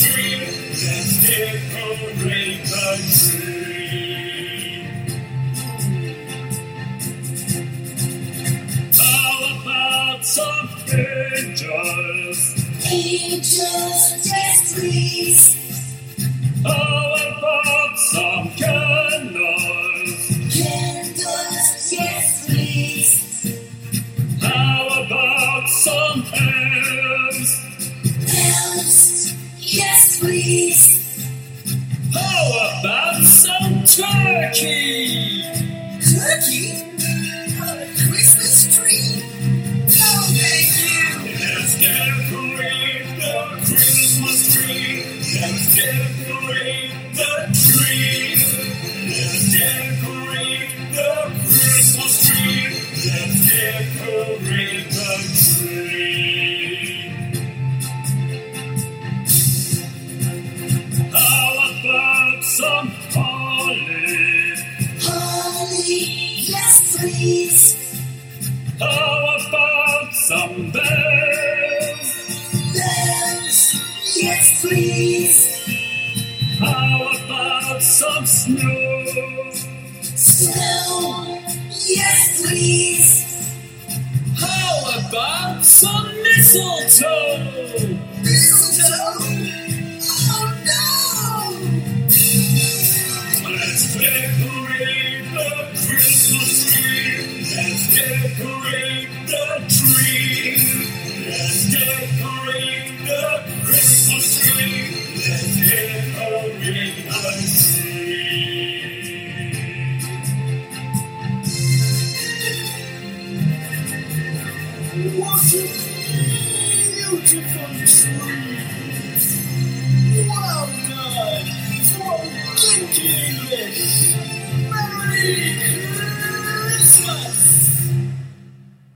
tree. Let's decorate the tree. How about some angels? Angels, yes please. How about some candles? Candles, yes please. How about some elves? Elves, yes please. How about some turkey? Turkey? On a Christmas tree? No, thank you. Let's decorate the Christmas tree. Let's decorate the tree. Let's decorate the Christmas tree. Let's decorate the tree. How about some holly? Holly, yes please. How about some bells? Bells, yes please. How about some snow? Snow, yes please. How about some mistletoe? Mistletoe? Oh no! Let's decorate the Christmas tree. Let's decorate the tree. Let's decorate the Christmas tree. Let's decorate the tree. What a beautiful tree!